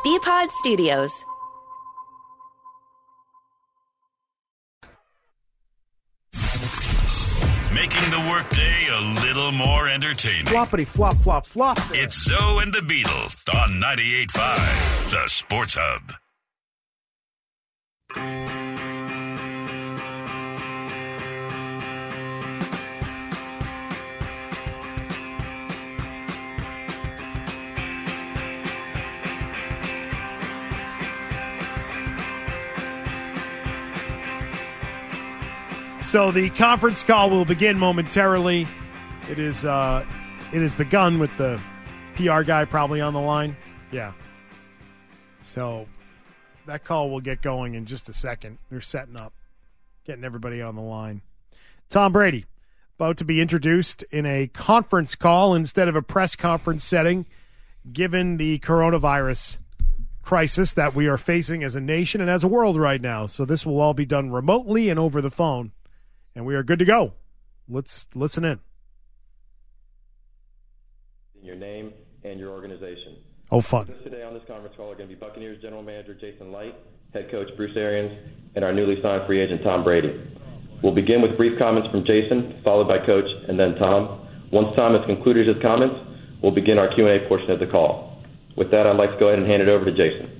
BPod Studios. Making the workday a little more entertaining. Floppity flop, flop, flop. It's Zoe and the Beetle on 98.5, the Sports Hub. So the conference call will begin momentarily. It has begun with the PR guy probably on the line. Yeah. So that call will get going in just a second. They're setting up, getting everybody on the line. Tom Brady, about to be introduced in a conference call instead of a press conference setting, given the coronavirus crisis that we are facing as a nation and as a world right now. So this will all be done remotely and over the phone. And we are good to go. Let's listen in. Your name and your organization. Oh, fun. Today on this conference call are going to be Buccaneers General Manager Jason Licht, Head Coach Bruce Arians, and our newly signed free agent Tom Brady. We'll begin with brief comments from Jason, followed by Coach, and then Tom. Once Tom has concluded his comments, we'll begin our Q&A portion of the call. With that, I'd like to go ahead and hand it over to Jason.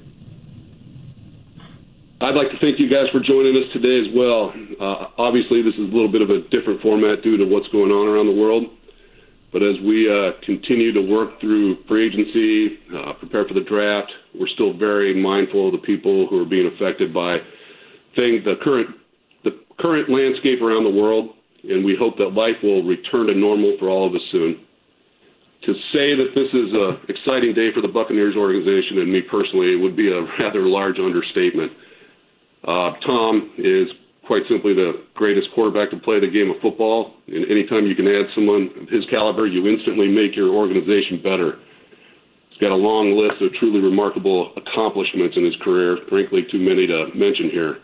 I'd like to thank you guys for joining us today as well. Obviously, this is a little bit of a different format due to what's going on around the world. But as we continue to work through free agency, prepare for the draft, we're still very mindful of the people who are being affected by the current landscape around the world, and we hope that life will return to normal for all of us soon. To say that this is an exciting day for the Buccaneers organization and me personally would be a rather large understatement. Tom is quite simply the greatest quarterback to play the game of football, and anytime you can add someone of his caliber, you instantly make your organization better. He's got a long list of truly remarkable accomplishments in his career, frankly too many to mention here.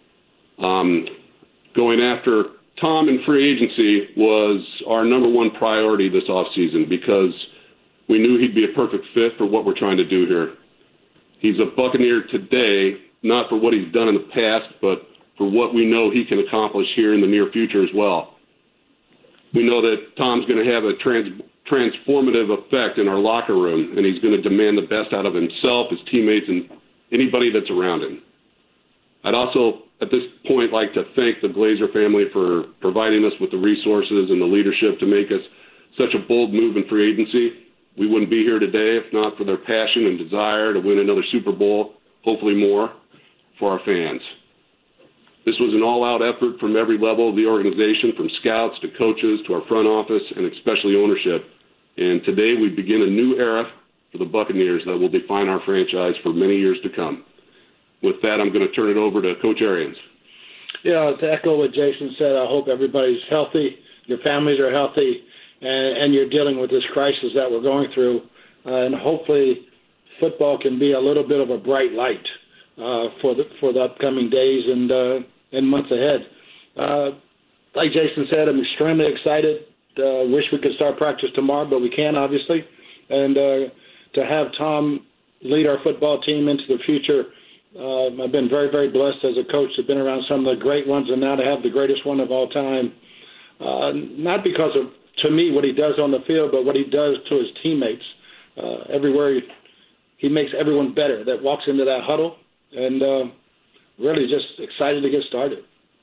Going after Tom in free agency was our number one priority this offseason because we knew he'd be a perfect fit for what we're trying to do here. He's a Buccaneer today, not for what he's done in the past, but for what we know he can accomplish here in the near future as well. We know that Tom's going to have a transformative effect in our locker room, and he's going to demand the best out of himself, his teammates, and anybody that's around him. I'd also, at this point, like to thank the Glazer family for providing us with the resources and the leadership to make us such a bold move in free agency. We wouldn't be here today if not for their passion and desire to win another Super Bowl, hopefully more, for our fans. This was an all-out effort from every level of the organization, from scouts to coaches to our front office and especially ownership. And today we begin a new era for the Buccaneers that will define our franchise for many years to come. With that, I'm going to turn it over to Coach Arians. Yeah, to echo what Jason said, I hope everybody's healthy, your families are healthy, and you're dealing with this crisis that we're going through. And hopefully football can be a little bit of a bright light for the upcoming days and months ahead. Like Jason said, I'm extremely excited. Wish we could start practice tomorrow, but we can't, obviously. And to have Tom lead our football team into the future, I've been very, very blessed as a coach to have been around some of the great ones and now to have the greatest one of all time. Not because of, to me, what he does on the field, but what he does to his teammates. Everywhere he makes everyone better that walks into that huddle, and really just excited to get started.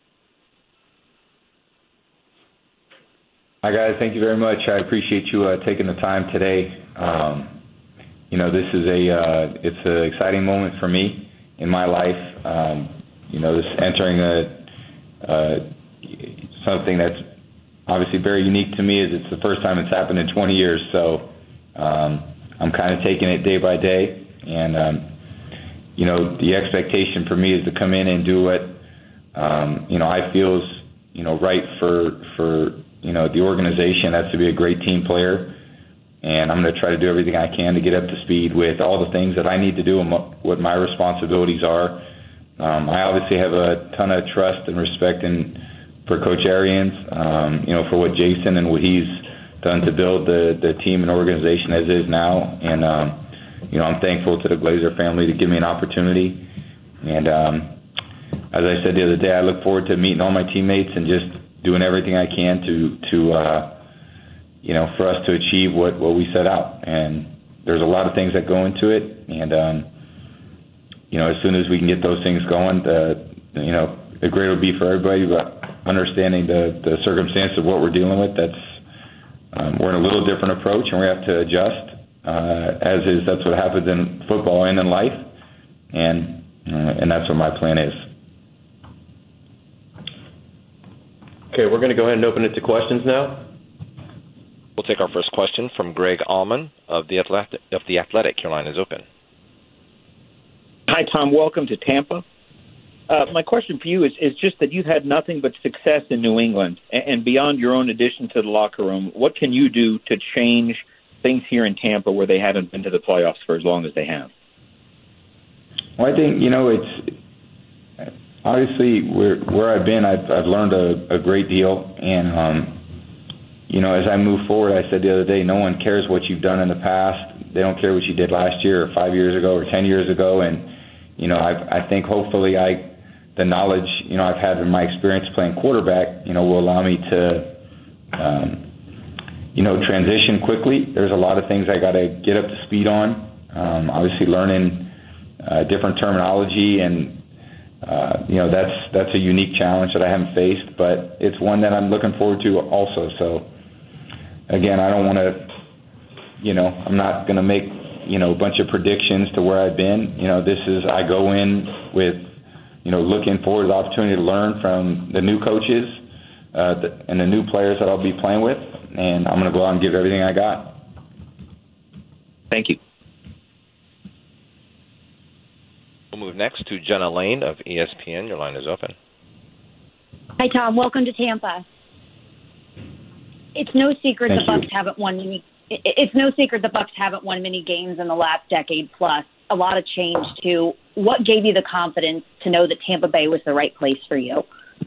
Hi, guys. Thank you very much. I appreciate you taking the time today. This is it's an exciting moment for me in my life. This entering something that's obviously very unique to me, is it's the first time it's happened in 20 years. So I'm kind of taking it day by day, and the expectation for me is to come in and do what I feel is right for the organization. That's to be a great team player, and I'm going to try to do everything I can to get up to speed with all the things that I need to do and what my responsibilities are. I obviously have a ton of trust and respect for Coach Arians, for what Jason and what he's done to build the team and organization as is now. And, I'm thankful to the Glazer family to give me an opportunity. And as I said the other day, I look forward to meeting all my teammates and just doing everything I can for us to achieve what we set out. And there's a lot of things that go into it. And, as soon as we can get those things going, the greater will be for everybody. But understanding the circumstance of what we're dealing with, we're in a little different approach, and we have to adjust. That's what happens in football and in life. And that's what my plan is. Okay, we're going to go ahead and open it to questions now. We'll take our first question from Greg Allman of The Athletic. Your line is open. Hi, Tom. Welcome to Tampa. My question for you is just that you've had nothing but success in New England, and beyond your own addition to the locker room, what can you do to change things here in Tampa where they haven't been to the playoffs for as long as they have? Well, I think, it's obviously where I've been, I've learned a great deal. And, as I move forward, I said the other day, no one cares what you've done in the past. They don't care what you did last year or 5 years ago or 10 years ago. And, I think hopefully the knowledge, I've had in my experience playing quarterback, will allow me to, transition quickly. There's a lot of things I got to get up to speed on. Obviously learning different terminology, and that's a unique challenge that I haven't faced, but it's one that I'm looking forward to also. So again, I don't want to, I'm not going to make a bunch of predictions to where I've been. I go in with looking forward to the opportunity to learn from the new coaches and the new players that I'll be playing with, and I'm going to go out and give everything I got. Thank you. We'll move next to Jenna Lane of ESPN. Your line is open. Hi, Tom. Welcome to Tampa. It's no secret the Bucs haven't won many. It's no secret the Bucs haven't won many games in the last decade plus. A lot of change too. What gave you the confidence to know that Tampa Bay was the right place for you?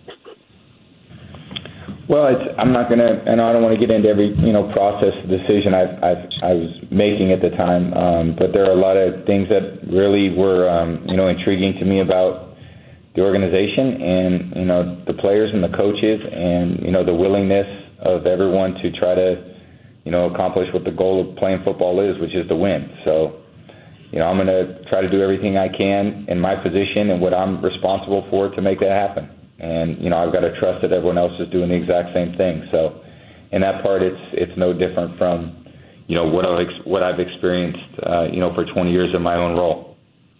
Well, I'm not going to, and I don't want to get into every process decision I was making at the time. But there are a lot of things that really were intriguing to me about the organization and the players and the coaches and the willingness of everyone to try to accomplish what the goal of playing football is, which is to win. So I'm going to try to do everything I can in my position and what I'm responsible for to make that happen. And I've got to trust that everyone else is doing the exact same thing. So in that part, it's no different from what I've experienced for 20 years in my own role.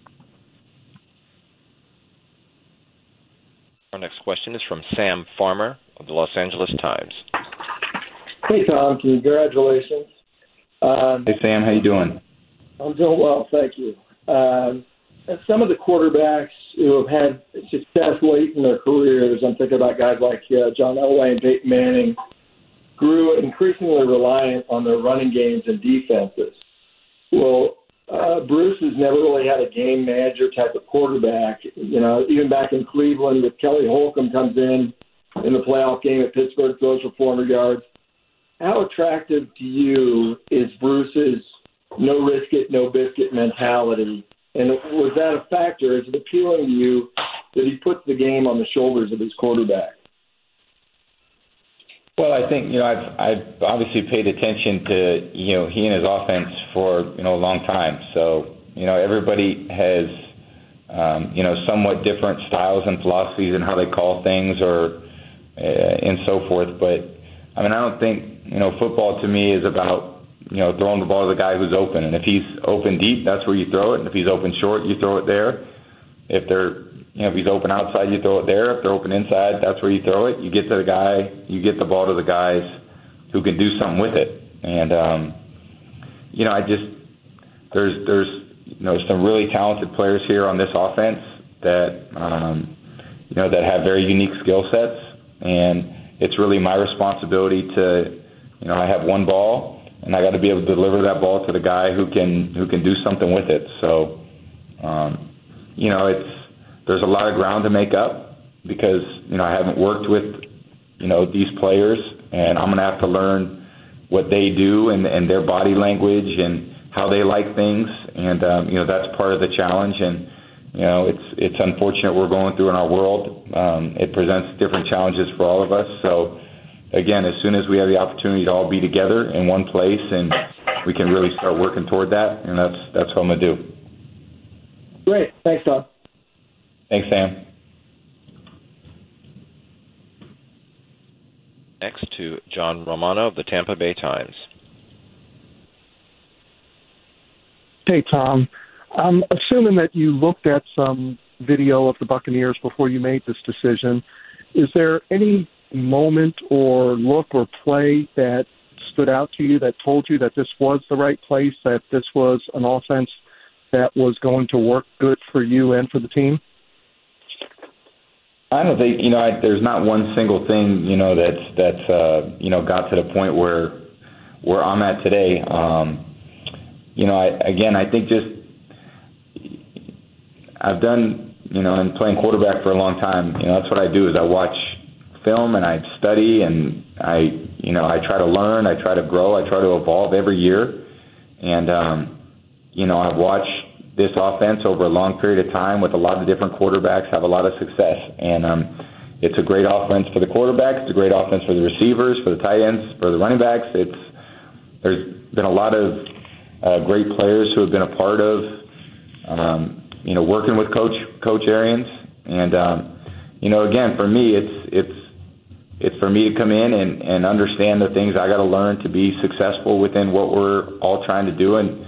Our next question is from Sam Farmer of the Los Angeles Times. Hey, Tom. Congratulations. Hey, Sam. How you doing? I'm doing well, thank you. Some of the quarterbacks who have had success late in their careers, I'm thinking about guys like John Elway and Peyton Manning, grew increasingly reliant on their running games and defenses. Well, Bruce has never really had a game manager type of quarterback. Even back in Cleveland with Kelly Holcomb comes in the playoff game at Pittsburgh, throws for 400 yards. How attractive to you is Bruce's no risk it, no biscuit mentality? And was that a factor? Is it appealing to you that he puts the game on the shoulders of his quarterback? Well, I think, I've obviously paid attention to, he and his offense for, a long time. So, everybody has, somewhat different styles and philosophies and how they call things and so forth. But, I don't think, football to me is about, throwing the ball to the guy who's open. And if he's open deep, that's where you throw it. And if he's open short, you throw it there. If he's open outside, you throw it there. If they're open inside, that's where you throw it. You get to the guy, you get the ball to the guys who can do something with it. And, there's some really talented players here on this offense that, that have very unique skill sets. And it's really my responsibility to, I have one ball, and I got to be able to deliver that ball to the guy who can do something with it. So, there's a lot of ground to make up because, I haven't worked with, these players, and I'm going to have to learn what they do and their body language and how they like things and that's part of the challenge. And it's unfortunate we're going through in our world. It presents different challenges for all of us. So again, as soon as we have the opportunity to all be together in one place, and we can really start working toward that, and that's what I'm gonna do. Great, thanks, Tom. Thanks, Sam. Next to John Romano of the Tampa Bay Times. Hey, Tom. I'm assuming that you looked at some video of the Buccaneers before you made this decision. Is there any moment or look or play that stood out to you that told you that this was the right place, that this was an offense that was going to work good for you and for the team? I don't think, there's not one single thing, that's got to the point where I'm at today. I think just I've done, and playing quarterback for a long time, that's what I do is I watch film and I study and I try to learn, I try to grow, I try to evolve every year. And, I've watched this offense over a long period of time with a lot of different quarterbacks have a lot of success. And it's a great offense for the quarterback. It's a great offense for the receivers, for the tight ends, for the running backs. There's been a lot of great players who have been a part of, working with Coach Arians. And, again, for me, it's for me to come in and understand the things I got to learn to be successful within what we're all trying to do, and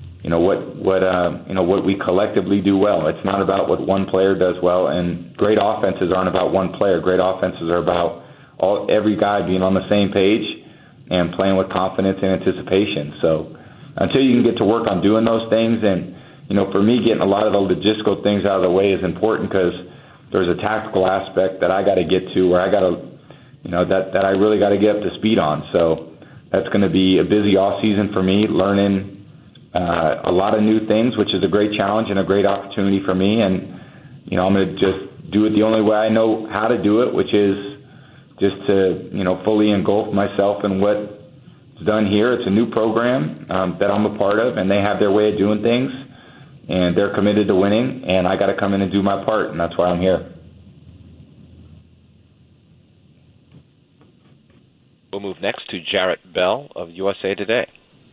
what we collectively do well. It's not about what one player does well, and great offenses aren't about one player. Great offenses are about every guy being on the same page and playing with confidence and anticipation. So until you can get to work on doing those things, and for me, getting a lot of the logistical things out of the way is important, because there's a tactical aspect that I got to get to, where I got to, that I really got to get up to speed on. So that's going to be a busy off season for me, learning a lot of new things, which is a great challenge and a great opportunity for me. And, I'm going to just do it the only way I know how to do it, which is just to, fully engulf myself in what's done here. It's a new program that I'm a part of, and they have their way of doing things, and they're committed to winning, and I got to come in and do my part, and that's why I'm here. We'll move next to Jarrett Bell of USA Today.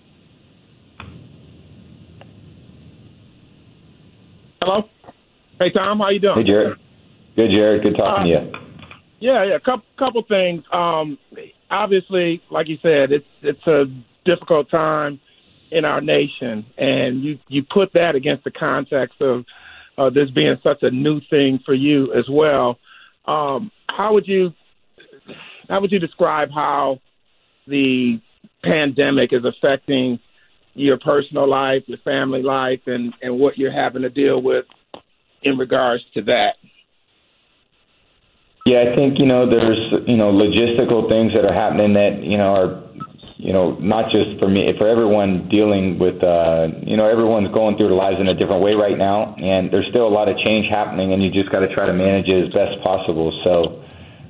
Hello. Hey, Tom. How you doing? Hey, Jared. Good, Jared. Good talking to you. Yeah. Couple things. Obviously, like you said, it's a difficult time in our nation, and you put that against the context of this being such a new thing for you as well. How would you describe how the pandemic is affecting your personal life, your family life, and what you're having to deal with in regards to that? Yeah, I think, there's, logistical things that are happening that, are, not just for me, for everyone dealing with, everyone's going through their lives in a different way right now, and there's still a lot of change happening, and you just got to try to manage it as best possible. So,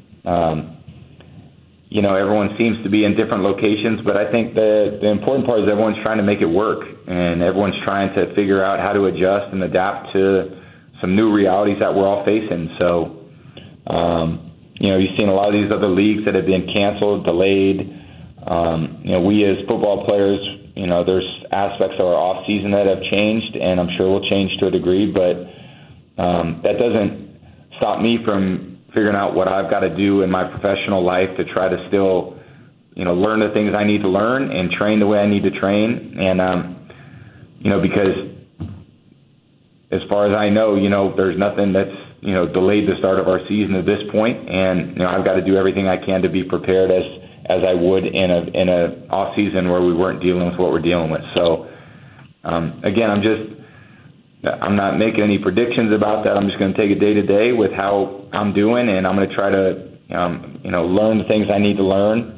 everyone seems to be in different locations, but I think the important part is everyone's trying to make it work, and everyone's trying to figure out how to adjust and adapt to some new realities that we're all facing. So, you've seen a lot of these other leagues that have been canceled, delayed. We as football players, there's aspects of our off season that have changed, and I'm sure will change to a degree, but that doesn't stop me from figuring out what I've got to do in my professional life to try to still, learn the things I need to learn and train the way I need to train. And, because as far as I know, there's nothing that's, delayed the start of our season at this point. And, I've got to do everything I can to be prepared as I would in a off season where we weren't dealing with what we're dealing with. So, again, I'm not making any predictions about that. I'm just going to take it day to day with how I'm doing, and I'm going to try to, learn the things I need to learn.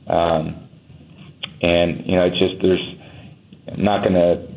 And, it's just, I'm not going to,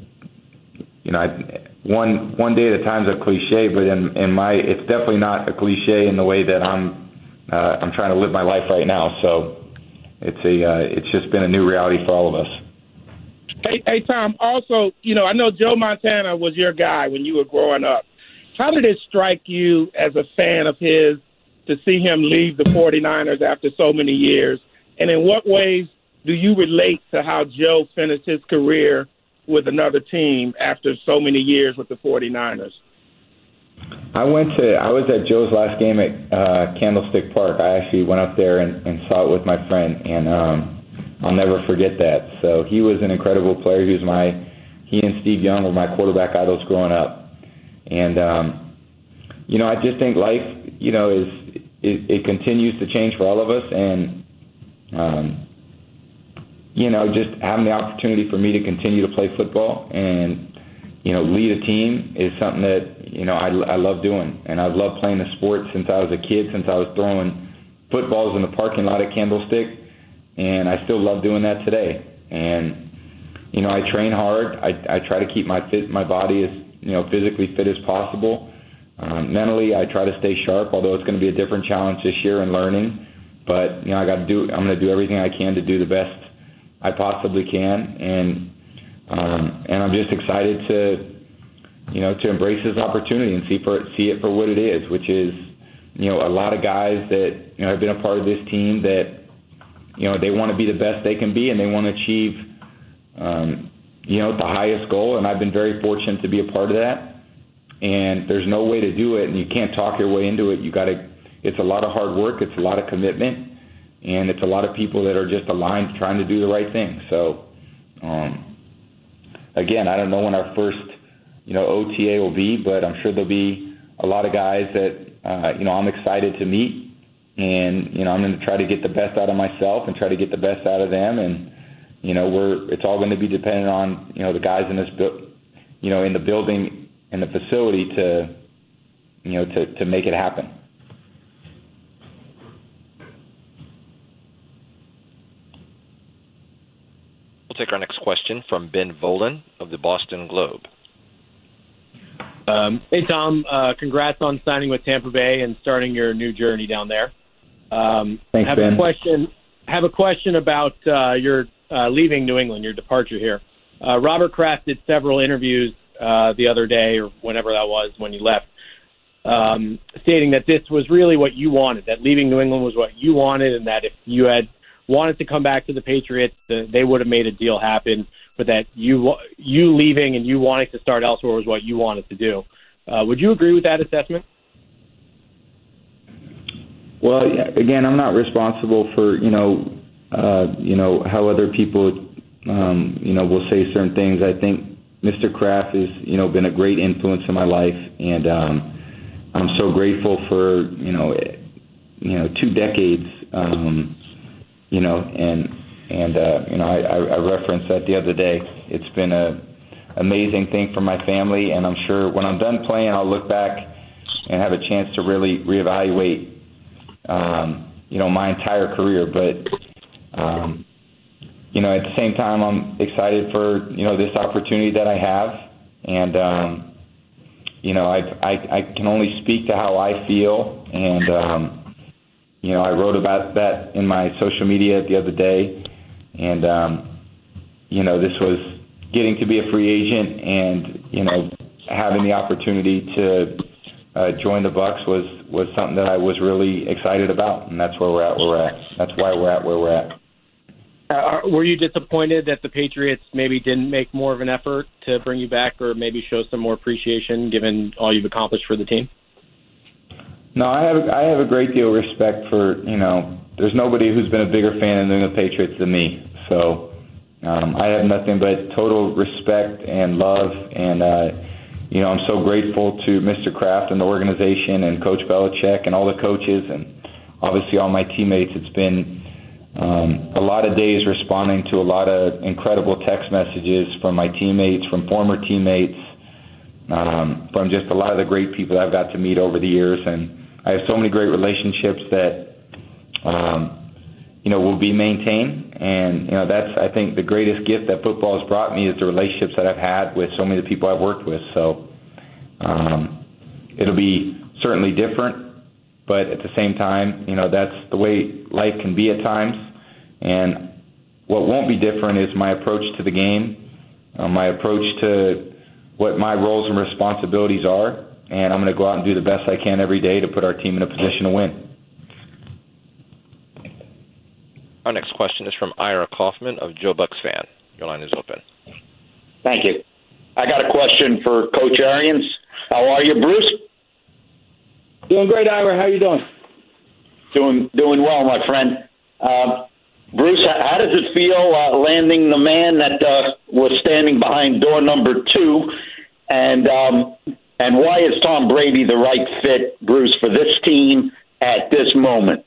one day at a time is a cliche, but it's definitely not a cliche in the way that I'm trying to live my life right now. So it's just been a new reality for all of us. Hey, Hey, Tom, also, I know Joe Montana was your guy when you were growing up. How did it strike you as a fan of his to see him leave the 49ers after so many years? And in what ways do you relate to how Joe finished his career with another team after so many years with the 49ers? I was at Joe's last game at Candlestick Park. I actually went up there and saw it with my friend, and I'll never forget that. So he was an incredible player. He and Steve Young were my quarterback idols growing up. And, I just think life, it continues to change for all of us. And, just having the opportunity for me to continue to play football and, lead a team is something that, I love doing. And I've loved playing the sport since I was a kid, since I was throwing footballs in the parking lot at Candlestick. And I still love doing that today. And, I train hard. I try to keep my body as, physically fit as possible. Mentally, I try to stay sharp, although it's going to be a different challenge this year in learning. But, I'm going to do everything I can to do the best I possibly can. And I'm just excited to embrace this opportunity and see it for what it is, which is, a lot of guys that, have been a part of this team that, they want to be the best they can be and they want to achieve, the highest goal. And I've been very fortunate to be a part of that. And there's no way to do it, and you can't talk your way into it. It's a lot of hard work. It's a lot of commitment. And it's a lot of people that are just aligned trying to do the right thing. So, again, I don't know when our first, OTA will be, but I'm sure there'll be a lot of guys that, I'm excited to meet. And, I'm going to try to get the best out of myself and try to get the best out of them. And, it's all going to be dependent on, the guys in this, in the building and the facility to make it happen. We'll take our next question from Ben Volen of the Boston Globe. Hey, Tom. Congrats on signing with Tampa Bay and starting your new journey down there. Thanks, Ben. Have a question about your leaving New England, your departure here. Robert Kraft did several interviews the other day, or whenever that was when you left, stating that this was really what you wanted, that leaving New England was what you wanted, and that if you had wanted to come back to the Patriots, they would have made a deal happen, but that you leaving and you wanting to start elsewhere was what you wanted to do. Would you agree with that assessment? Well, again, I'm not responsible for, how other people, will say certain things. I think Mr. Kraft has, been a great influence in my life, and I'm so grateful for, 2 decades, I referenced that the other day. It's been a amazing thing for my family, and I'm sure when I'm done playing, I'll look back and have a chance to really reevaluate, my entire career. But, at the same time, I'm excited for, this opportunity that I have. And, I can only speak to how I feel. And, I wrote about that in my social media the other day. And, this was getting to be a free agent and, having the opportunity to join the Bucs was something that I was really excited about. And that's where we're at. That's why we're at where we're at. Were you disappointed that the Patriots maybe didn't make more of an effort to bring you back or maybe show some more appreciation given all you've accomplished for the team? No, I have a great deal of respect for, there's nobody who's been a bigger fan of the New England Patriots than me. So I have nothing but total respect and love. And, I'm so grateful to Mr. Kraft and the organization and Coach Belichick and all the coaches and obviously all my teammates. It's been a lot of days responding to a lot of incredible text messages from my teammates, from former teammates, from just a lot of the great people that I've got to meet over the years. And I have so many great relationships that, will be maintained. And, that's, I think, the greatest gift that football has brought me is the relationships that I've had with so many of the people I've worked with. So it'll be certainly different. But at the same time, that's the way life can be at times. And what won't be different is my approach to the game my approach to what my roles and responsibilities are, and I'm going to go out and do the best I can every day to put our team in a position to win. Our next question is from Ira Kaufman of Joe Bucks Fan. Your line is open. Thank you. I got a question for Coach Arians. How are you, Bruce? Doing great, Ira. How you doing? Doing well, my friend. Bruce, how does it feel landing the man that was standing behind door number 2? And why is Tom Brady the right fit, Bruce, for this team at this moment?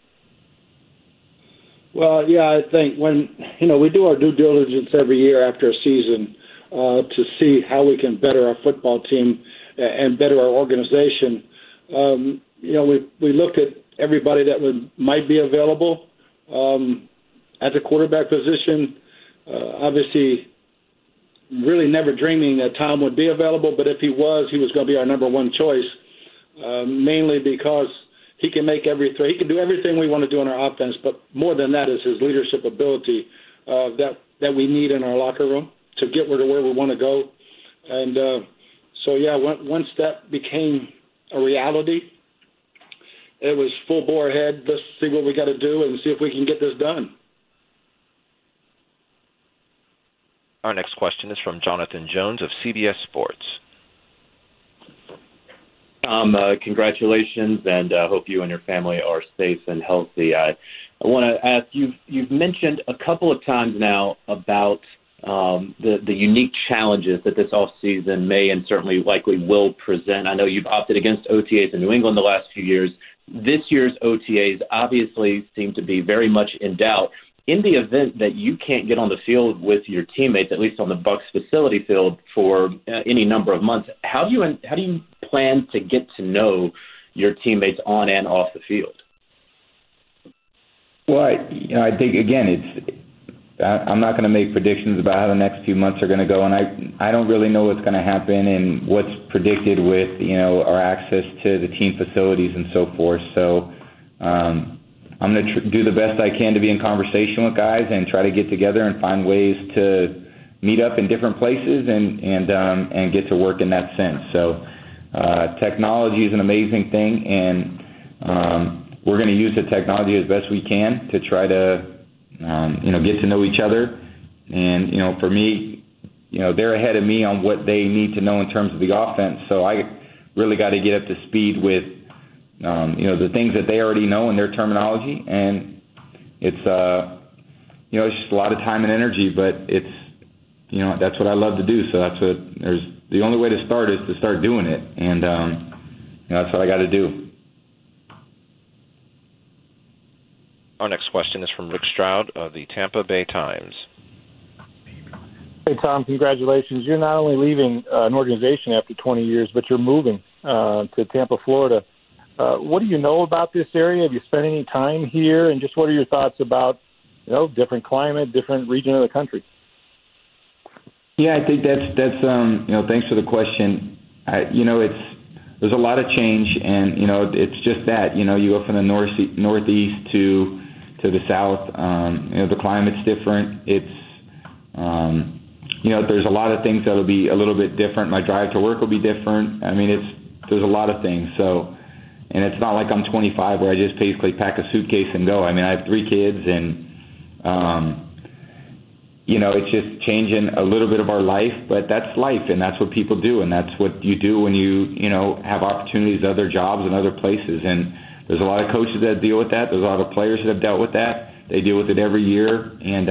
Well, yeah, I think when, we do our due diligence every year after a season to see how we can better our football team and better our organization. We looked at everybody that might be available at the quarterback position. Obviously, really never dreaming that Tom would be available, but if he was going to be our number one choice, mainly because he can make every throw. He can do everything we want to do in our offense, but more than that is his leadership ability that we need in our locker room to get to where we want to go. And once that became a reality, it was full bore ahead. Let's see what we got to do and see if we can get this done. Our next question is from Jonathan Jones of CBS Sports. Congratulations, and hope you and your family are safe and healthy. I want to ask, you've mentioned a couple of times now about the unique challenges that this offseason may and certainly likely will present. I know you've opted against OTAs in New England the last few years. This year's OTAs obviously seem to be very much in doubt. In the event that you can't get on the field with your teammates, at least on the Bucs facility field, for any number of months, how do you plan to get to know your teammates on and off the field? Well, I think again, I'm not going to make predictions about how the next few months are going to go, and I don't really know what's going to happen and what's predicted with our access to the team facilities and so forth. So I'm going to do the best I can to be in conversation with guys and try to get together and find ways to meet up in different places and get to work in that sense. So technology is an amazing thing, and we're going to use the technology as best we can to try to get to know each other. And for me, they're ahead of me on what they need to know in terms of the offense. So I really got to get up to speed with the things that they already know in their terminology, and it's it's just a lot of time and energy, but it's that's what I love to do. So the only way to start is to start doing it, and that's what I got to do. Our next question is from Rick Stroud of the Tampa Bay Times. Hey, Tom, congratulations. You're not only leaving an organization after 20 years, but you're moving to Tampa, Florida. What do you know about this area? Have you spent any time here? And just what are your thoughts about, different climate, different region of the country? Yeah, I think that's thanks for the question. There's a lot of change, and it's just that you go from the northeast to the south. The climate's different. It's there's a lot of things that'll be a little bit different. My drive to work will be different. I mean, there's a lot of things. So, and it's not like I'm 25 where I just basically pack a suitcase and go. I mean, I have 3 kids, and it's just changing a little bit of our life, but that's life, and that's what people do, and that's what you do when you have opportunities, other jobs, and other places. And there's a lot of coaches that deal with that. There's a lot of players that have dealt with that. They deal with it every year, and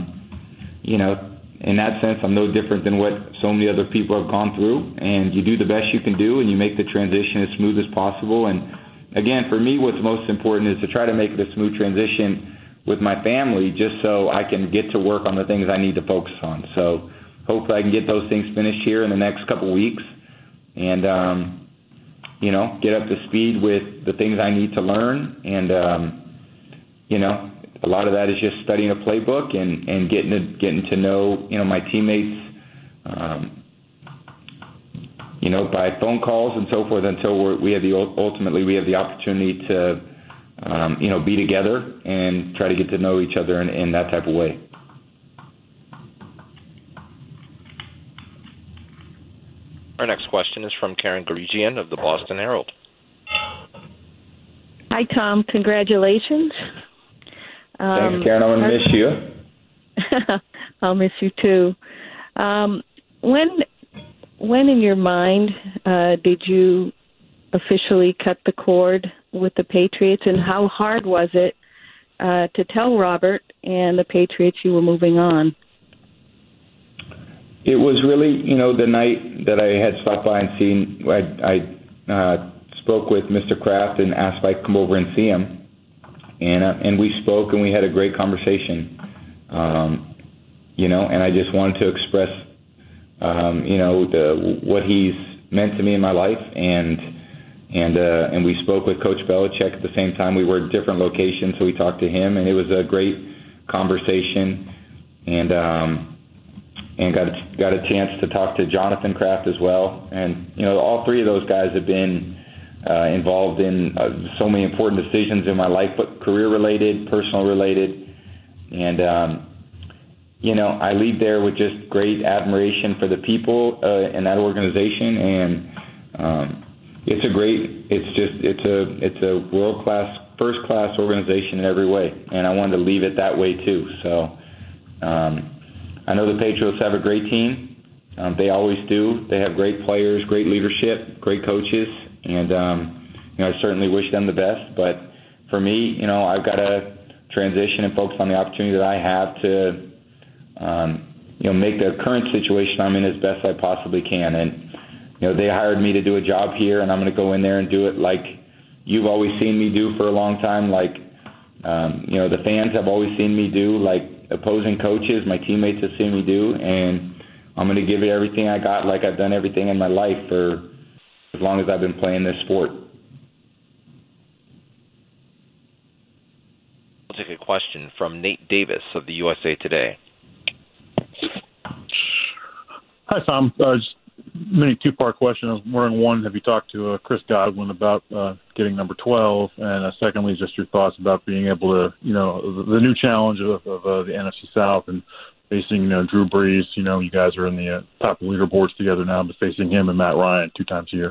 in that sense, I'm no different than what so many other people have gone through. And you do the best you can do, and you make the transition as smooth as possible. And again, for me, what's most important is to try to make it a smooth transition with my family, just so I can get to work on the things I need to focus on. So hopefully I can get those things finished here in the next couple weeks, and get up to speed with the things I need to learn. And a lot of that is just studying a playbook and getting to know my teammates by phone calls and so forth until we have the opportunity to be together and try to get to know each other in that type of way. question is from Karen Garigian of the Boston Herald. Hi, Tom. Congratulations. Thanks, Karen. I'm going to miss you. I'll miss you, too. When in your mind did you officially cut the cord with the Patriots, and how hard was it to tell Robert and the Patriots you were moving on? It was really, the night that I had stopped by and seen, I spoke with Mr. Kraft and asked if I could come over and see him. And we spoke and we had a great conversation, and I just wanted to express, what he's meant to me in my life. And we spoke with Coach Belichick at the same time. We were at different locations, so we talked to him, and it was a great conversation. And got a chance to talk to Jonathan Kraft as well. And, all three of those guys have been involved in so many important decisions in my life, but career-related, personal-related. And, I leave there with just great admiration for the people in that organization. And it's a world-class, first-class organization in every way. And I wanted to leave it that way, too. So I know the Patriots have a great team. They always do. They have great players, great leadership, great coaches. And, I certainly wish them the best. But for me, I've got to transition and focus on the opportunity that I have to, make the current situation I'm in as best I possibly can. And, they hired me to do a job here, and I'm going to go in there and do it like you've always seen me do for a long time, like, the fans have always seen me do, like opposing coaches, my teammates have seen me do. And I'm going to give it everything I got, like I've done everything in my life for as long as I've been playing this sport. We'll take a question from Nate Davis of the USA Today. Hi, Tom. Just mini two-part question. I was wondering, one, have you talked to Chris Godwin about getting number 12? And secondly, just your thoughts about being able to, the new challenge of the NFC South and facing, Drew Brees. You guys are in the top leaderboards together now, but facing him and Matt Ryan 2 times a year.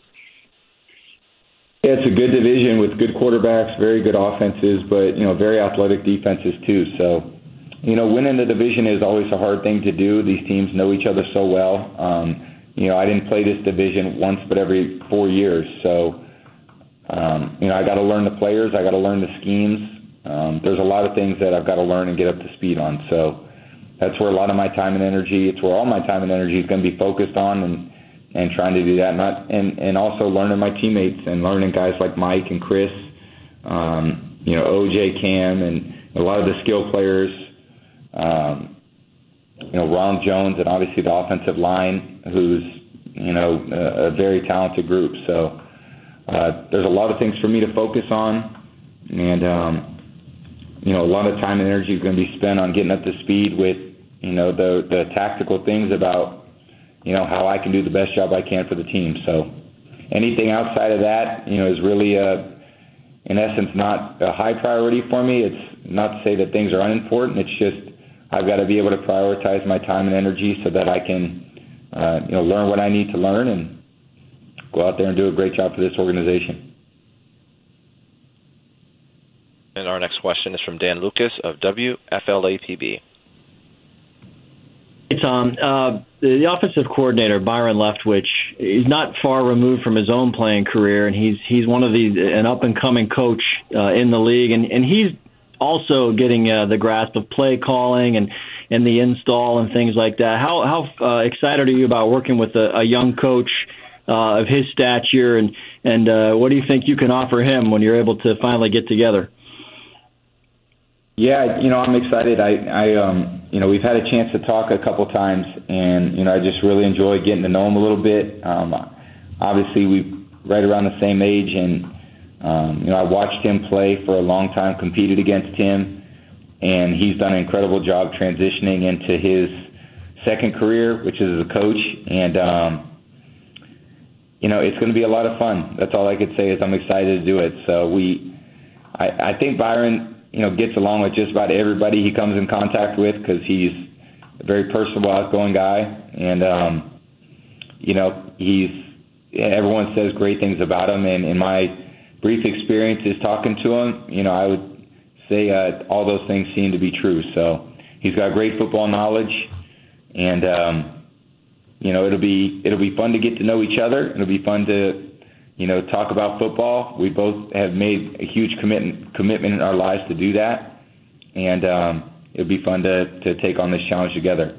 Yeah, it's a good division with good quarterbacks, very good offenses, but, very athletic defenses too. So, winning the division is always a hard thing to do. These teams know each other so well. I didn't play this division once but every 4 years. So, I got to learn the players. I got to learn the schemes. There's a lot of things that I've got to learn and get up to speed on. So that's where a lot of my time and energy, it's where all my time and energy is going to be focused on and trying to do that. And also learning my teammates and learning guys like Mike and Chris, OJ, Cam, and a lot of the skill players, Ron Jones, and obviously the offensive line, who's, a very talented group. So there's a lot of things for me to focus on. And, a lot of time and energy is going to be spent on getting up to speed with, the tactical things about, how I can do the best job I can for the team. So anything outside of that, is really, in essence, not a high priority for me. It's not to say that things are unimportant. It's just I've got to be able to prioritize my time and energy so that I can, learn what I need to learn and go out there and do a great job for this organization. And our next question is from Dan Lucas of WFLA-PB. Hey, Tom. The offensive coordinator, Byron Leftwich, is not far removed from his own playing career, and he's one of an up-and-coming coach in the league, and he's also getting the grasp of play calling and the install and things like that. How excited are you about working with a young coach of his stature, and what do you think you can offer him when you're able to finally get together? Yeah, I'm excited. We've had a chance to talk a couple times, and, I just really enjoy getting to know him a little bit. Obviously, we're right around the same age, and, I watched him play for a long time, competed against him, and he's done an incredible job transitioning into his second career, which is as a coach. And, it's going to be a lot of fun. That's all I could say is I'm excited to do it. So I think Byron, gets along with just about everybody he comes in contact with because he's a very personable, outgoing guy. And, everyone says great things about him, and in my brief experiences talking to him, I would say all those things seem to be true. So he's got great football knowledge, and it'll be fun to get to know each other. It'll be fun to talk about football. We both have made a huge commitment in our lives to do that, and it'll be fun to take on this challenge together.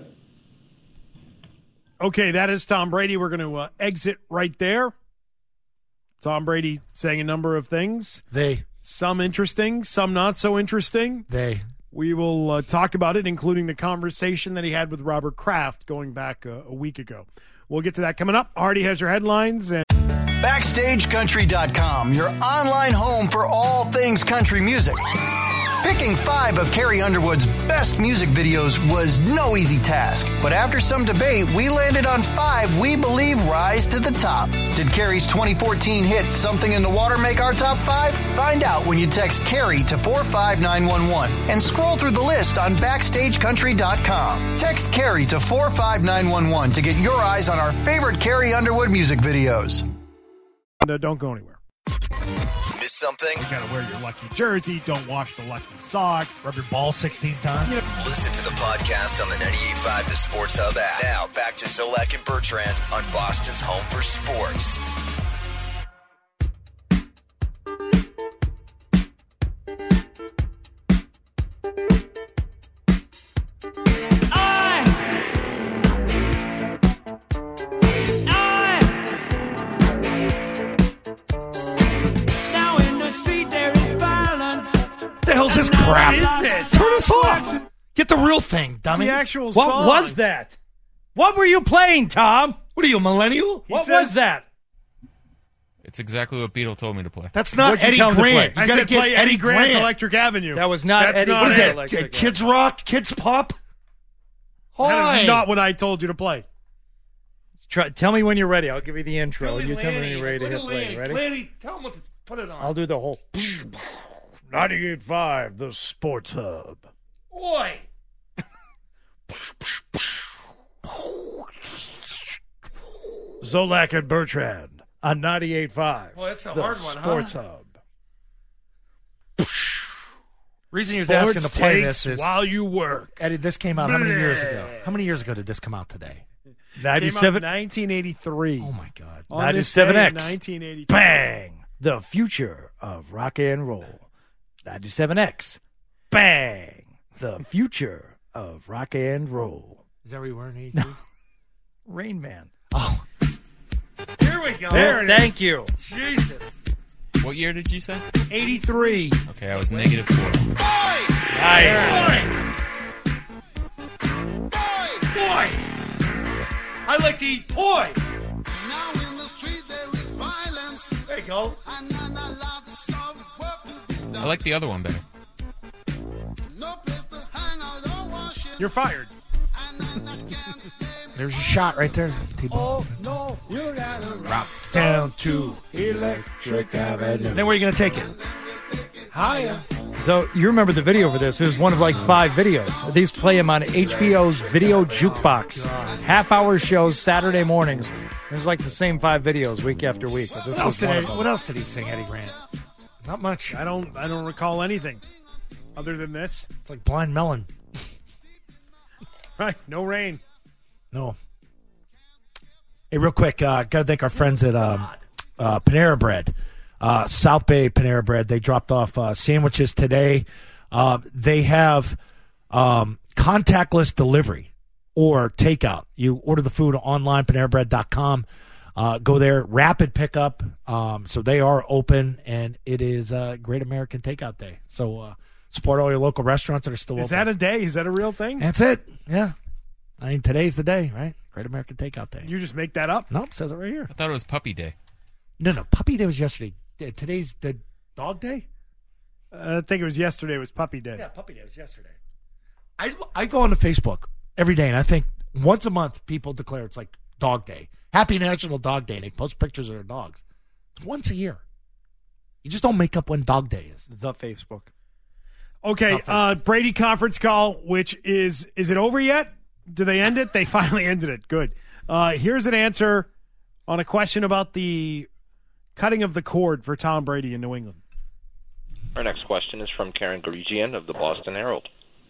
Okay, that is Tom Brady. We're going to exit right there. Tom Brady saying a number of things. Some interesting, some not so interesting. We will talk about it, including the conversation that he had with Robert Kraft going back a week ago. We'll get to that coming up. Hardy has your headlines. And BackstageCountry.com, your online home for all things country music. Picking 5 of Carrie Underwood's best music videos was no easy task. But after some debate, we landed on 5 we believe rise to the top. Did Carrie's 2014 hit Something in the Water make our top 5? Find out when you text Carrie to 45911 and scroll through the list on BackstageCountry.com. Text Carrie to 45911 to get your eyes on our favorite Carrie Underwood music videos. Don't go anywhere. Miss something? You gotta wear your lucky jersey. Don't wash the lucky socks. Rub your ball 16 times. Listen to the podcast on the 98.5 The Sports Hub app. Now back to Zolak and Bertrand on Boston's home for sports. This crap. What is this? Turn us off. Get the real thing, dummy. The actual What song. was that? What were you playing, Tom? What are you, a millennial? What was that? It's exactly what Beetle told me to play. That's not What'd you Eddie tell him to Grant. play? You got to get play Eddie Grant's Grant. Electric Avenue. That was not That's Eddie not What is Grant. that? Kids Rock? Kids Pop? That Hi. is not what I told you to play. Tell me when you're ready. I'll give you the intro. You tell me when you're ready to hit play. Ready? Lanny, tell him what to put it on. I'll do the whole 98.5, the Sports Hub. Oi. Zolak and Bertrand on 98.5. Oh, that's a the hard one, Sports huh? Hub. Reason you're Sports asking to play takes this is while you work. Eddie, this came out how many years ago? How many years ago did this come out today? 97. 1983. Oh my God. On this day in 97X. 1983. Bang! The future of rock and roll. 97X. Bang! The future of rock and roll. Is that where you were in 83? Rain Man. Oh. Here we go. There it is. Thank you. Jesus. What year did you say? 83. Okay, I was -4. Boy! I like to eat poi. There you go. I like the other one better. You're fired. There's your shot right there, T-Bone. Oh, no. You gotta Rock down to Electric Avenue. Then where are you going to take it? Higher. So you remember the video for this. It was one of like 5 videos. They used to play him on HBO's Video Jukebox. Half-hour shows Saturday mornings. It was like the same 5 videos week after week. But this was one of them. What else did he sing, Eddie Grant? Not much. I don't recall anything other than this. It's like Blind Melon. Right. No rain. No. Hey, real quick, got to thank our friends at Panera Bread, South Bay Panera Bread. They dropped off sandwiches today. They have contactless delivery or takeout. You order the food online, PaneraBread.com. Go there, rapid pickup. So they are open, and it is Great American Takeout Day. So support all your local restaurants that are still open. Is that a day? Is that a real thing? That's it. Yeah. I mean, today's the day, right? Great American Takeout Day. You just make that up? Nope, says it right here. I thought it was Puppy Day. No, Puppy Day was yesterday. Today's the Dog Day? I think it was yesterday. It was Puppy Day. Yeah, Puppy Day was yesterday. I go onto Facebook every day, and I think once a month people declare it's like Dog Day. Happy National Dog Day. They post pictures of their dogs. It's once a year. You just don't make up when Dog Day is. The Facebook. Okay, Brady conference call, which is it over yet? Do they end it? They finally ended it. Good. Here's an answer on a question about the cutting of the cord for Tom Brady in New England. Our next question is from Karen Grigian of the Boston Herald.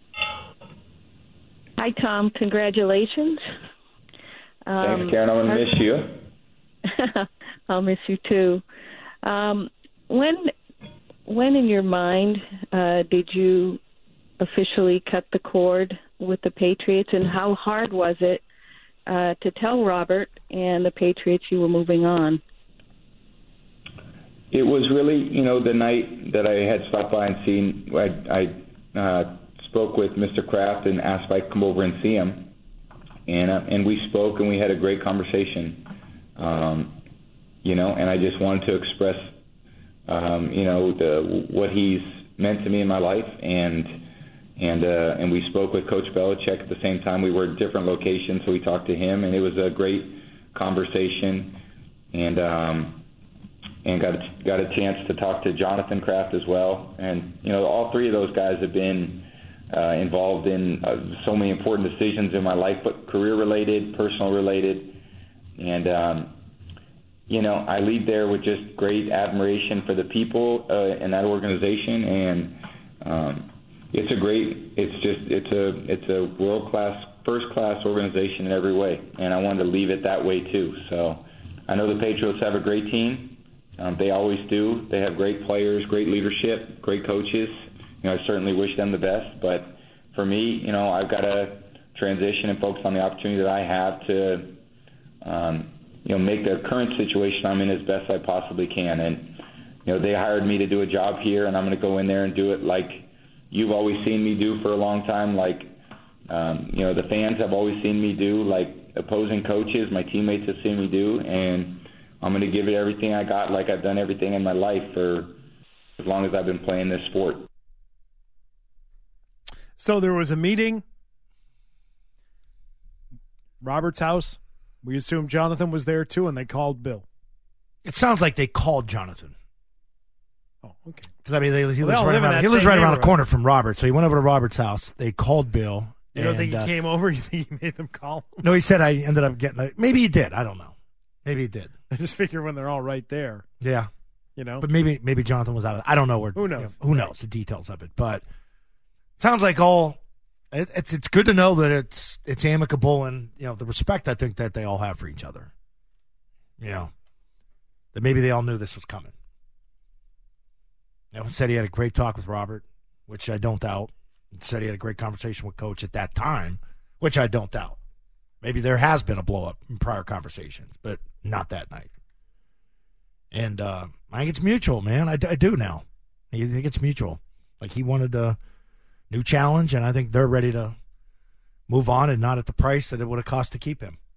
Hi, Tom. Congratulations. Thanks, Karen. I'm going to miss you. I'll miss you too. When in your mind did you officially cut the cord with the Patriots, and how hard was it to tell Robert and the Patriots you were moving on? It was really, the night that I had stopped by and seen, I spoke with Mr. Kraft and asked if I could come over and see him. And we spoke and we had a great conversation. And I just wanted to express, what he's meant to me in my life. And we spoke with Coach Belichick at the same time. We were at different locations, so we talked to him, and it was a great conversation. And got a chance to talk to Jonathan Kraft as well. And, all three of those guys have been involved in so many important decisions in my life, but career-related, personal-related. And, I leave there with just great admiration for the people in that organization. And it's a world-class, first-class organization in every way. And I wanted to leave it that way, too. So I know the Patriots have a great team. They always do. They have great players, great leadership, great coaches. I certainly wish them the best. But for me, I've got to transition and focus on the opportunity that I have to, make the current situation I'm in as best I possibly can. And, they hired me to do a job here, and I'm going to go in there and do it like you've always seen me do for a long time, like, the fans have always seen me do, like opposing coaches, my teammates have seen me do. And I'm going to give it everything I got, like I've done everything in my life for as long as I've been playing this sport. So there was a meeting, Robert's house. We assume Jonathan was there too, and they called Bill. It sounds like they called Jonathan. Oh, okay. Because, he lives right around the corner from Robert, so he went over to Robert's house. They called Bill. You don't think he came over? You think he made them call? No, he said I ended up getting maybe he did. I don't know. Maybe he did. I just figure when they're all right there. Yeah. But maybe Jonathan was out of it. I don't know where. Who knows? Who knows the details of it? But it sounds like it's good to know that it's amicable and, the respect I think that they all have for each other. That maybe they all knew this was coming. Said he had a great talk with Robert, which I don't doubt. Said he had a great conversation with Coach at that time, which I don't doubt. Maybe there has been a blow-up in prior conversations, but not that night. And I think it's mutual, man. I do now. I think it's mutual. Like, he wanted a new challenge, and I think they're ready to move on and not at the price that it would have cost to keep him.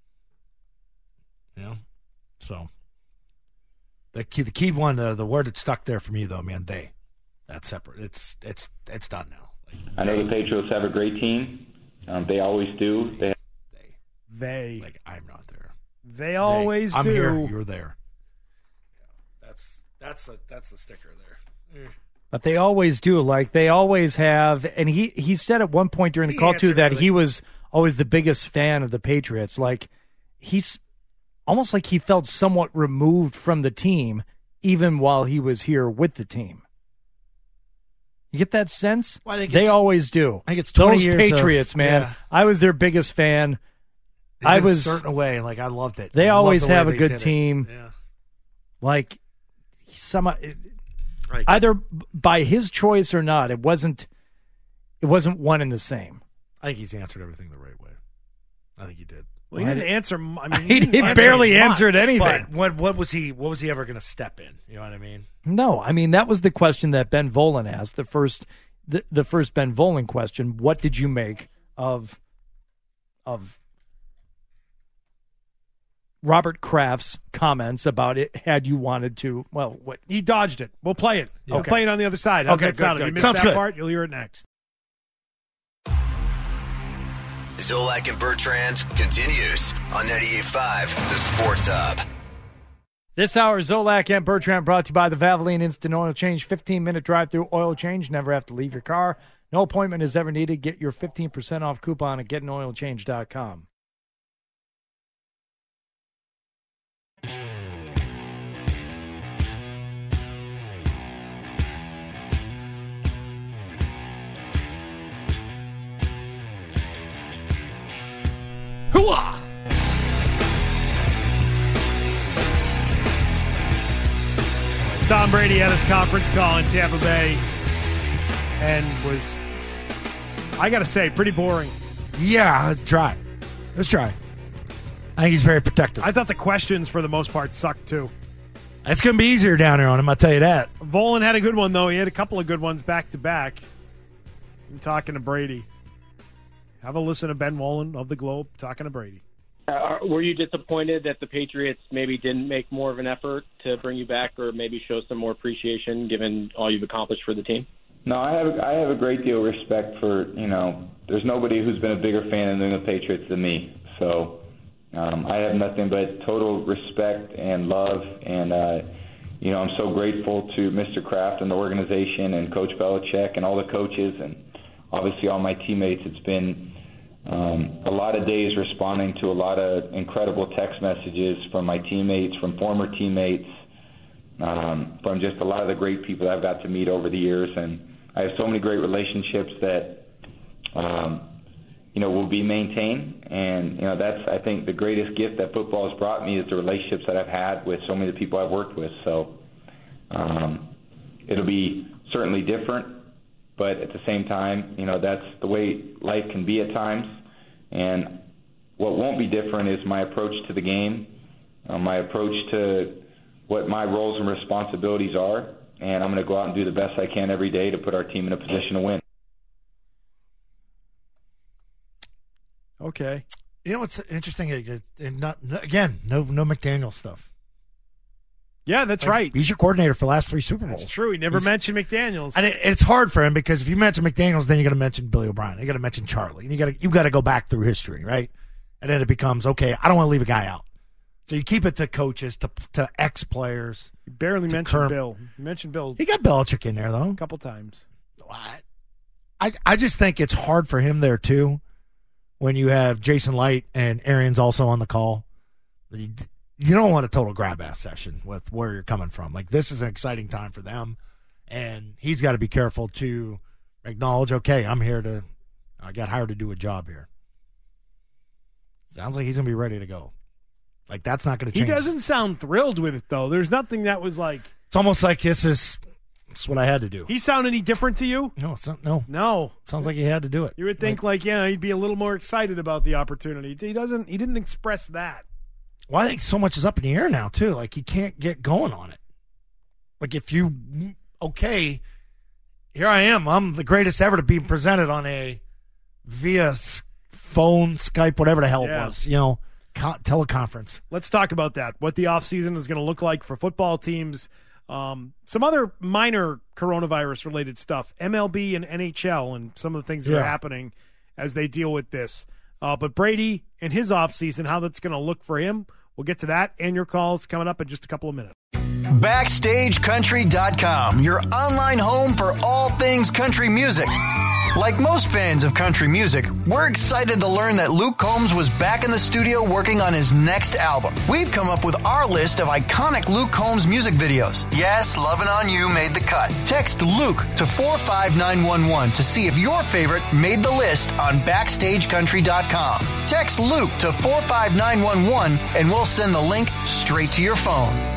So the key one, the word that stuck there for me, though, man, that's separate. It's done now. I know the Patriots have a great team. They always do. They. Like, I'm not there. They always do. I'm here. You're there. Yeah, that's the sticker there. But they always do. Like, they always have. And he said at one point during the call, too, that he was always the biggest fan of the Patriots. Like, he's almost like he felt somewhat removed from the team, even while he was here with the team. You get that sense? Well, they always do. I think it's 20 Those years Patriots, man. Yeah. I was their biggest fan. I was a certain way, like, I loved it. They always the have a they good did team. Yeah. Like, either by his choice or not, it wasn't one and the same. I think he's answered everything the right way. I think he did. Well, he didn't answer. I mean, he barely answered anything. But what was he ever going to step in? You know what I mean? No, I mean, that was the question that Ben Volen asked, the first Ben Volen question. What did you make of Robert Kraft's comments about it had you wanted to? Well, what he dodged it. We'll play it. Yeah. We'll play it on the other side. How's that sound? If you missed Sounds that good. part, you'll hear it next. Zolak and Bertrand continues on 98.5 The Sports Hub. This hour, Zolak and Bertrand brought to you by the Valvoline Instant Oil Change. 15-minute drive-through oil change. Never have to leave your car. No appointment is ever needed. Get your 15% off coupon at getanoilchange.com. Tom Brady had his conference call in Tampa Bay and was, I got to say, pretty boring. Yeah, it's dry. It's dry. I think he's very protective. I thought the questions, for the most part, sucked, too. It's going to be easier down there on him, I'll tell you that. Volan had a good one, though. He had a couple of good ones back-to-back. I'm talking to Brady. Have a listen to Ben Volan of the Globe talking to Brady. Were you disappointed that the Patriots maybe didn't make more of an effort to bring you back or maybe show some more appreciation given all you've accomplished for the team? No, I have a great deal of respect for, there's nobody who's been a bigger fan of the New England Patriots than me. So I have nothing but total respect and love. And, I'm so grateful to Mr. Kraft and the organization and Coach Belichick and all the coaches and obviously all my teammates. It's been a lot of days responding to a lot of incredible text messages from my teammates, from former teammates, from just a lot of the great people that I've got to meet over the years. And I have so many great relationships that, will be maintained. And, that's, I think, the greatest gift that football has brought me is the relationships that I've had with so many of the people I've worked with. So it'll be certainly different. But at the same time, that's the way life can be at times. And what won't be different is my approach to the game, my approach to what my roles and responsibilities are. And I'm going to go out and do the best I can every day to put our team in a position to win. Okay. You know what's interesting? No McDaniel stuff. Yeah, that's right. He's your coordinator for the last 3 Super Bowls. That's true. He never mentioned McDaniels. And it's hard for him because if you mention McDaniels, then you got to mention Billy O'Brien. You got to mention Charlie. And you got to go back through history, right? And then it becomes, okay, I don't want to leave a guy out. So you keep it to coaches, to ex-players. You barely mentioned Bill. You mentioned Bill. He got Belichick in there, though. A couple times. I just think it's hard for him there, too, when you have Jason Light and Arians also on the call. You don't want a total grab-ass session with where you're coming from. Like, this is an exciting time for them, and he's got to be careful to acknowledge, okay, I got hired to do a job here. Sounds like he's going to be ready to go. Like, that's not going to change. He doesn't sound thrilled with it, though. There's nothing that was like... It's almost like it's what I had to do. He sound any different to you? No, it's not. No. No. Sounds like he had to do it. You would think, he'd be a little more excited about the opportunity. He didn't express that. Well, I think so much is up in the air now, too. Like, he can't get going on it. Like, if you, okay, here I am. I'm the greatest ever to be presented on via phone, Skype, whatever the hell it was, teleconference. Let's talk about that, what the offseason is going to look like for football teams. Some other minor coronavirus-related stuff, MLB and NHL and some of the things that are happening as they deal with this. But Brady and his offseason, how that's going to look for him, we'll get to that and your calls coming up in just a couple of minutes. BackstageCountry.com, your online home for all things country music. Like most fans of country music, we're excited to learn that Luke Combs was back in the studio working on his next album. We've come up with our list of iconic Luke Combs music videos. Yes, Lovin' On You made the cut. Text Luke to 45911 to see if your favorite made the list on BackstageCountry.com. Text Luke to 45911 and we'll send the link straight to your phone.